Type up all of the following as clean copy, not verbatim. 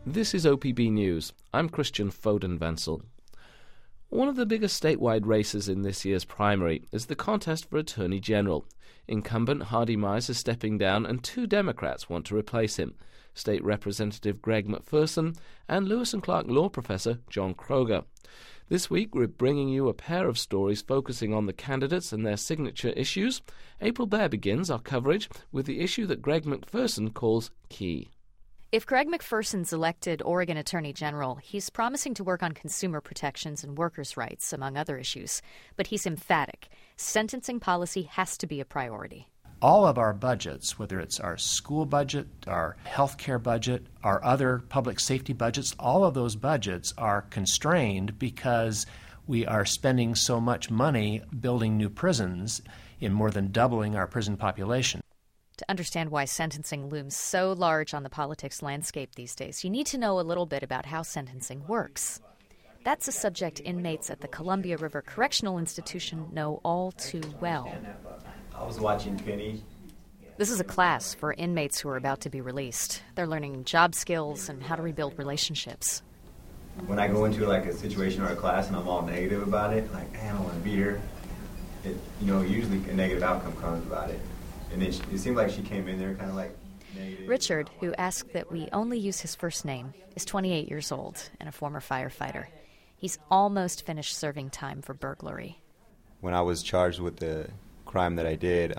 This is OPB News. I'm Christian Foden-Wenzel. One of the biggest statewide races in this year's primary is the contest for Attorney General. Incumbent Hardy Mize is stepping down and two Democrats want to replace him, State Representative Greg McPherson and Lewis and Clark law professor John Kroger. This week we're bringing you a pair of stories focusing on the candidates and their signature issues. April Baer begins our coverage with the issue that Greg McPherson calls key. If Greg McPherson's elected Oregon Attorney General, he's promising to work on consumer protections and workers' rights, among other issues. But he's emphatic. Sentencing policy has to be a priority. All of our budgets, whether it's our school budget, our health care budget, our other public safety budgets, all of those budgets are constrained because we are spending so much money building new prisons in more than doubling our prison population. To understand why sentencing looms so large on the politics landscape these days, you need to know a little bit about how sentencing works. That's a subject inmates at the Columbia River Correctional Institution know all too well. I was watching Penny. This is a class for inmates who are about to be released. They're learning job skills and how to rebuild relationships. When I go into like a situation or a class and I'm all negative about it, like, I don't want to be here, usually a negative outcome comes about it. And then it seemed like she came in there kind of like negative. Richard, who asked that we only use his first name, is 28 years old and a former firefighter. He's almost finished serving time for burglary. When I was charged with the crime that I did,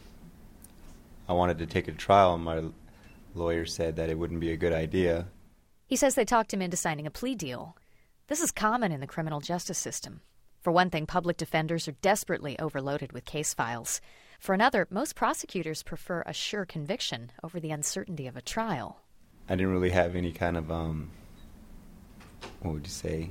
I wanted to take a trial, and my lawyer said that it wouldn't be a good idea. He says they talked him into signing a plea deal. This is common in the criminal justice system. For one thing, public defenders are desperately overloaded with case files. For another, most prosecutors prefer a sure conviction over the uncertainty of a trial. I didn't really have any kind of, what would you say?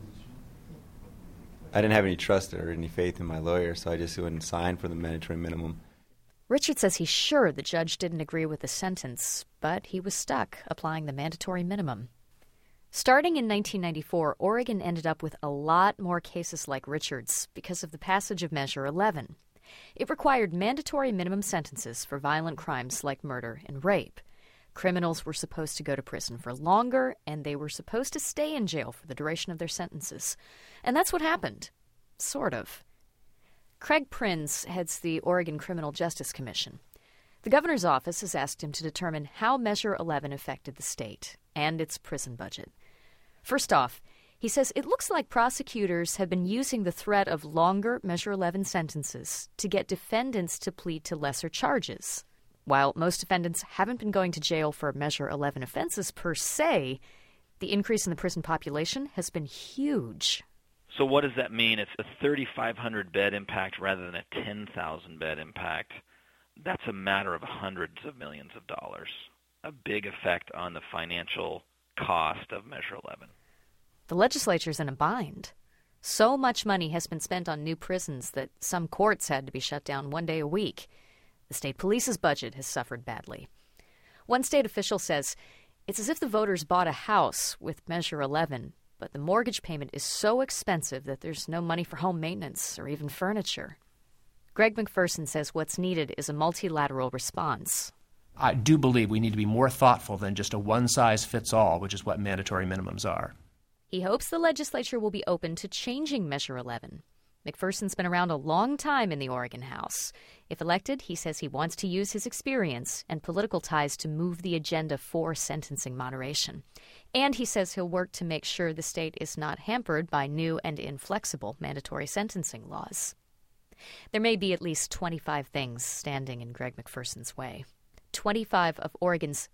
I didn't have any trust or any faith in my lawyer, so I just wouldn't sign for the mandatory minimum. Richard says he's sure the judge didn't agree with the sentence, but he was stuck applying the mandatory minimum. Starting in 1994, Oregon ended up with a lot more cases like Richard's because of the passage of Measure 11. It required mandatory minimum sentences for violent crimes like murder and rape. Criminals were supposed to go to prison for longer, and they were supposed to stay in jail for the duration of their sentences. And that's what happened. Sort of. Craig Prinz heads the Oregon Criminal Justice Commission. The governor's office has asked him to determine how Measure 11 affected the state and its prison budget. First off, he says it looks like prosecutors have been using the threat of longer Measure 11 sentences to get defendants to plead to lesser charges. While most defendants haven't been going to jail for Measure 11 offenses per se, the increase in the prison population has been huge. So what does that mean? It's a 3,500 bed impact rather than a 10,000 bed impact. That's a matter of hundreds of millions of dollars. A big effect on the financial cost of Measure 11. The legislature's in a bind. So much money has been spent on new prisons that some courts had to be shut down one day a week. The state police's budget has suffered badly. One state official says it's as if the voters bought a house with Measure 11, but the mortgage payment is so expensive that there's no money for home maintenance or even furniture. Greg McPherson says what's needed is a multilateral response. I do believe we need to be more thoughtful than just a one-size-fits-all, which is what mandatory minimums are. He hopes the legislature will be open to changing Measure 11. McPherson's been around a long time in the Oregon House. If elected, he says he wants to use his experience and political ties to move the agenda for sentencing moderation. And he says he'll work to make sure the state is not hampered by new and inflexible mandatory sentencing laws. There may be at least 25 things standing in Greg McPherson's way. 25 of Oregon's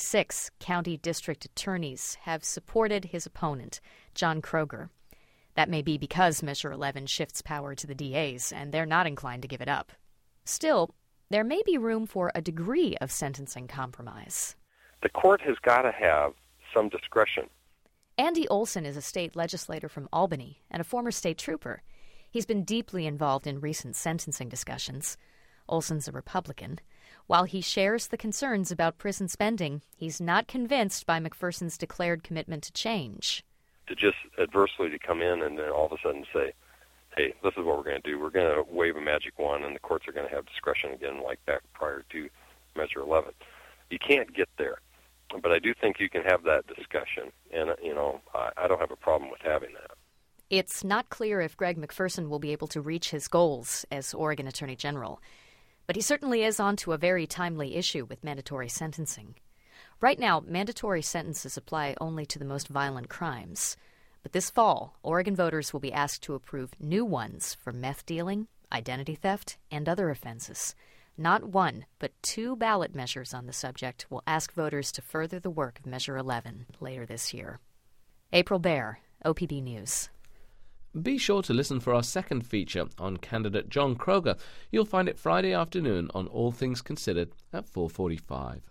36 county district attorneys have supported his opponent, John Kroger. That may be because Measure 11 shifts power to the DAs, and they're not inclined to give it up. Still, there may be room for a degree of sentencing compromise. The court has got to have some discretion. Andy Olson is a state legislator from Albany and a former state trooper. He's been deeply involved in recent sentencing discussions. Olson's a Republican. While he shares the concerns about prison spending, he's not convinced by McPherson's declared commitment to change. To just adversely to come in and then all of a sudden say, hey, this is what we're going to do. We're going to wave a magic wand and the courts are going to have discretion again like back prior to Measure 11. You can't get there. But I do think you can have that discussion, and, I don't have a problem with having that. It's not clear if Greg McPherson will be able to reach his goals as Oregon Attorney General, but he certainly is onto a very timely issue with mandatory sentencing. Right now, mandatory sentences apply only to the most violent crimes. But this fall, Oregon voters will be asked to approve new ones for meth dealing, identity theft, and other offenses. Not one, but 2 ballot measures on the subject will ask voters to further the work of Measure 11 later this year. April Baer, OPB News. Be sure to listen for our second feature on candidate John Kroger. You'll find it Friday afternoon on All Things Considered at 4:45.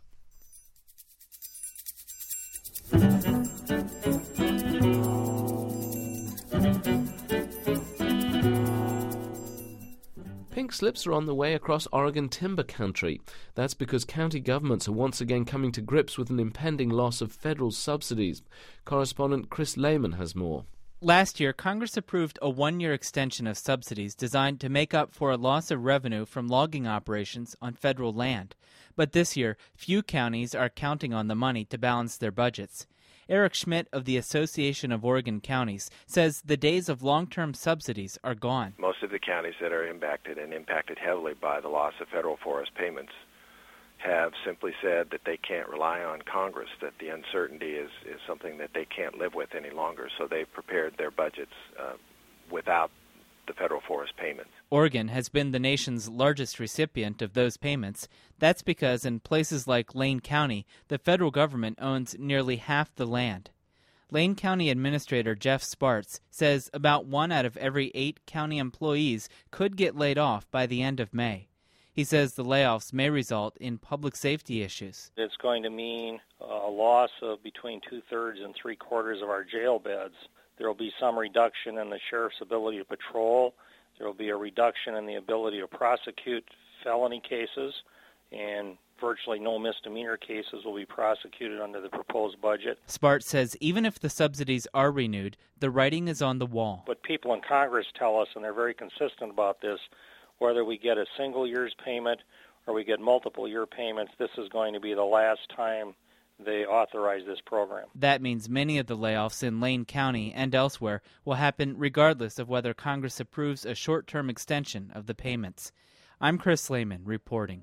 Pink slips are on the way across Oregon timber country. That's because county governments are once again coming to grips with an impending loss of federal subsidies. Correspondent Chris Lehman has more. Last year, Congress approved a 1-year extension of subsidies designed to make up for a loss of revenue from logging operations on federal land. But this year, few counties are counting on the money to balance their budgets. Eric Schmidt of the Association of Oregon Counties says the days of long-term subsidies are gone. Most of the counties that are impacted heavily by the loss of federal forest payments have simply said that they can't rely on Congress, that the uncertainty is something that they can't live with any longer, so they've prepared their budgets without the federal forest payments. Oregon has been the nation's largest recipient of those payments. That's because in places like Lane County, the federal government owns nearly half the land. Lane County Administrator Jeff Spartz says about 1 out of every 8 county employees could get laid off by the end of May. He says the layoffs may result in public safety issues. It's going to mean a loss of between 2/3 and 3/4 of our jail beds. There will be some reduction in the sheriff's ability to patrol. There will be a reduction in the ability to prosecute felony cases, and virtually no misdemeanor cases will be prosecuted under the proposed budget. Spartz says even if the subsidies are renewed, the writing is on the wall. But people in Congress tell us, and they're very consistent about this, whether we get a single year's payment or we get multiple year payments, this is going to be the last time they authorize this program. That means many of the layoffs in Lane County and elsewhere will happen regardless of whether Congress approves a short-term extension of the payments. I'm Chris Lehman reporting.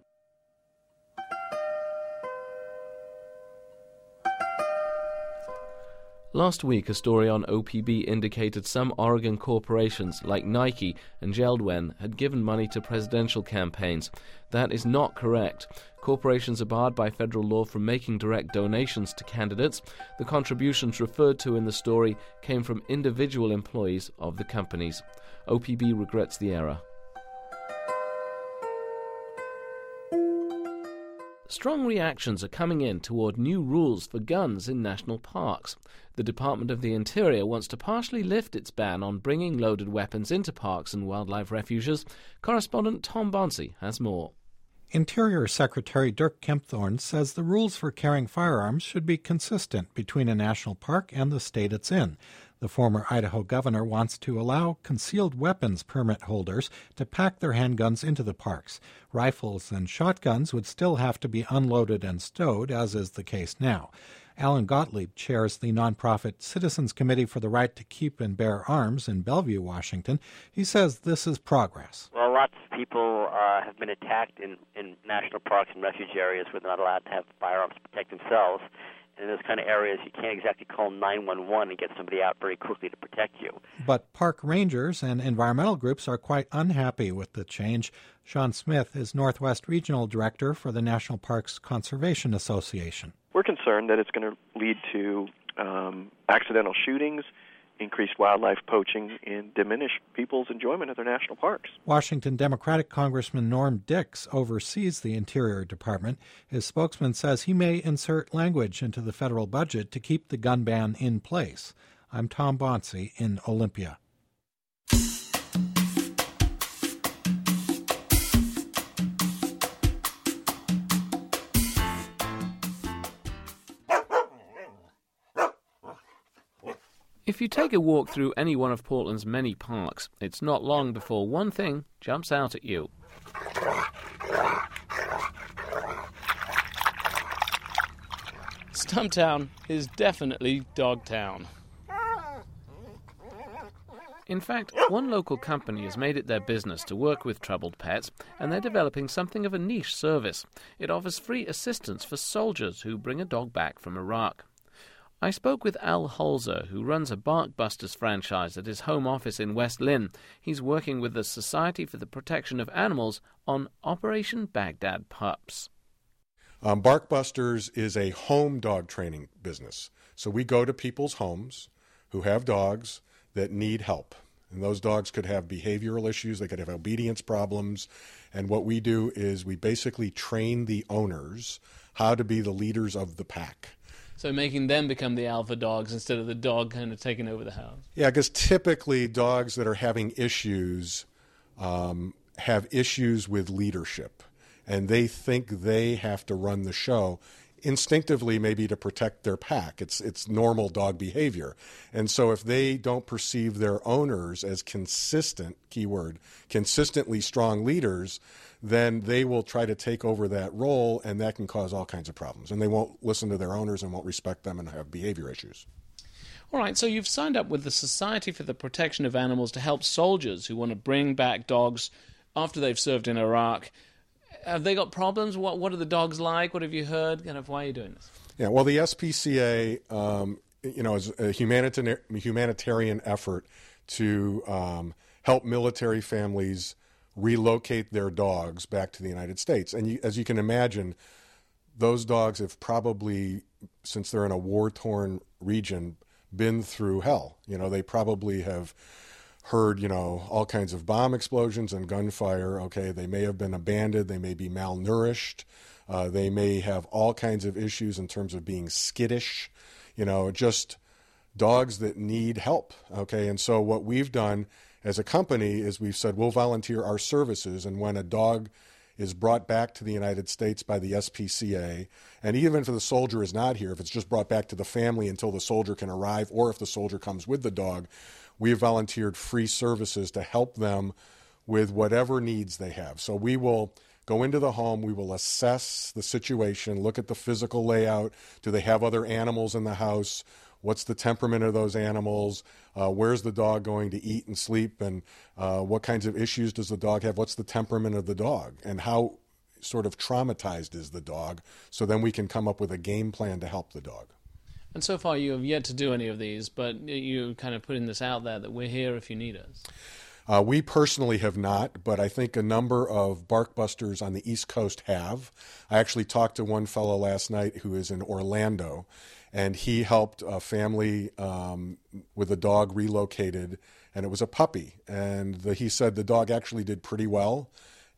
Last week, a story on OPB indicated some Oregon corporations like Nike and Geldwen had given money to presidential campaigns. That is not correct. Corporations are barred by federal law from making direct donations to candidates. The contributions referred to in the story came from individual employees of the companies. OPB regrets the error. Strong reactions are coming in toward new rules for guns in national parks. The Department of the Interior wants to partially lift its ban on bringing loaded weapons into parks and wildlife refuges. Correspondent Tom Bonsi has more. Interior Secretary Dirk Kempthorne says the rules for carrying firearms should be consistent between a national park and the state it's in. The former Idaho governor wants to allow concealed weapons permit holders to pack their handguns into the parks. Rifles and shotguns would still have to be unloaded and stowed, as is the case now. Alan Gottlieb chairs the nonprofit Citizens Committee for the Right to Keep and Bear Arms in Bellevue, Washington. He says this is progress. Well, lots of people have been attacked in national parks and refuge areas where they're not allowed to have firearms to protect themselves. In those kind of areas, you can't exactly call 911 and get somebody out very quickly to protect you. But park rangers and environmental groups are quite unhappy with the change. Sean Smith is Northwest Regional Director for the National Parks Conservation Association. We're concerned that it's going to lead to accidental shootings, increased wildlife poaching, and diminish people's enjoyment of their national parks. Washington Democratic Congressman Norm Dix oversees the Interior Department. His spokesman says he may insert language into the federal budget to keep the gun ban in place. I'm Tom Bonsi in Olympia. If you take a walk through any one of Portland's many parks, it's not long before one thing jumps out at you. Stumptown is definitely Dogtown. In fact, one local company has made it their business to work with troubled pets, and they're developing something of a niche service. It offers free assistance for soldiers who bring a dog back from Iraq. I spoke with Al Holzer, who runs a Barkbusters franchise at his home office in West Lynn. He's working with the Society for the Protection of Animals on Operation Baghdad Pups. Barkbusters is a home dog training business. So we go to people's homes who have dogs that need help. And those dogs could have behavioral issues, they could have obedience problems. And what we do is we basically train the owners how to be the leaders of the pack. So making them become the alpha dogs instead of the dog kind of taking over the house. Yeah, because typically dogs that are having issues have issues with leadership. And they think they have to run the show instinctively, maybe to protect their pack. It's normal dog behavior. And so if they don't perceive their owners as consistent, keyword, consistently strong leaders, then they will try to take over that role, and that can cause all kinds of problems. And they won't listen to their owners and won't respect them and have behavior issues. All right, so you've signed up with the Society for the Protection of Animals to help soldiers who want to bring back dogs after they've served in Iraq. Have they got problems? What are the dogs like? What have you heard? Kind of, why are you doing this? Yeah, well, the SPCA, is a humanitarian effort to help military families relocate their dogs back to the United States. And as you can imagine, those dogs have probably, since they're in a war-torn region, been through hell. They probably have heard, all kinds of bomb explosions and gunfire. Okay, they may have been abandoned. They may be malnourished. They may have all kinds of issues in terms of being skittish. Just dogs that need help. Okay, and so what we've done as a company is we've said we'll volunteer our services, and when a dog is brought back to the United States by the SPCA, and even if the soldier is not here, if it's just brought back to the family until the soldier can arrive, or if the soldier comes with the dog, we have volunteered free services to help them with whatever needs they have. So we will go into the home, we will assess the situation, look at the physical layout. Do they have other animals in the house? What's the temperament of those animals? Where's the dog going to eat and sleep? And what kinds of issues does the dog have? What's the temperament of the dog? And how sort of traumatized is the dog? So then we can come up with a game plan to help the dog. And so far you have yet to do any of these, but you're kind of putting this out there that we're here if you need us. We personally have not, but I think a number of Barkbusters on the East Coast have. I actually talked to one fellow last night who is in Orlando, and he helped a family with a dog relocated, and it was a puppy. And he said the dog actually did pretty well,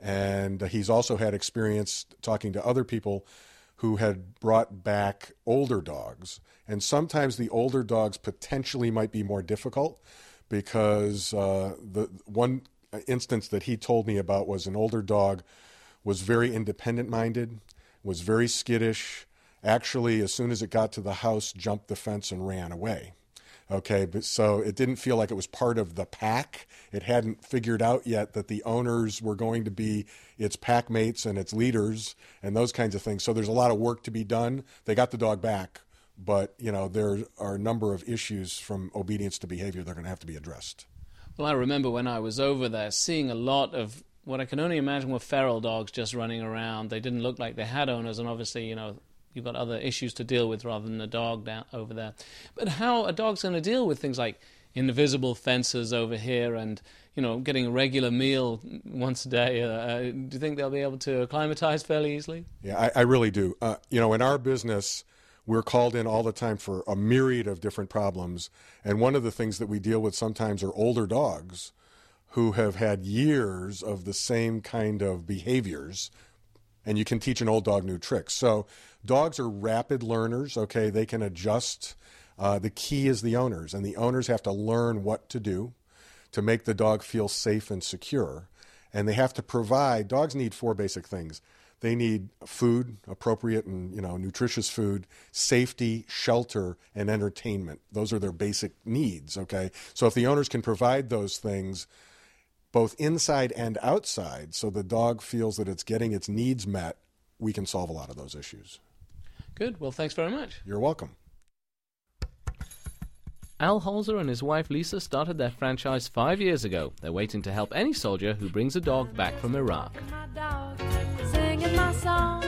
and he's also had experience talking to other people who had brought back older dogs. And sometimes the older dogs potentially might be more difficult because the one instance that he told me about was an older dog was very independent-minded, was very skittish, actually, as soon as it got to the house, jumped the fence and ran away. Okay, but so it didn't feel like it was part of the pack. It hadn't figured out yet that the owners were going to be its pack mates and its leaders and those kinds of things. So there's a lot of work to be done. They got the dog back, but there are a number of issues from obedience to behavior that are going to have to be addressed. Well, I remember when I was over there seeing a lot of what I can only imagine were feral dogs just running around. They didn't look like they had owners, and obviously, you've got other issues to deal with rather than a dog down over there. But how a dog's going to deal with things like invisible fences over here and, getting a regular meal once a day? Do you think they'll be able to acclimatize fairly easily? Yeah, I really do. In our business, we're called in all the time for a myriad of different problems. And one of the things that we deal with sometimes are older dogs who have had years of the same kind of behaviors, and you can teach an old dog new tricks. So dogs are rapid learners, okay? They can adjust. The key is the owners, and the owners have to learn what to do to make the dog feel safe and secure. And they have to provide, dogs need 4 basic things. They need food, appropriate and nutritious food, safety, shelter, and entertainment. Those are their basic needs, okay? So if the owners can provide those things both inside and outside so the dog feels that it's getting its needs met, we can solve a lot of those issues. Good. Well, thanks very much. You're welcome. Al Holzer and his wife Lisa started their franchise 5 years ago. They're waiting to help any soldier who brings a dog back from Iraq. Singing my song.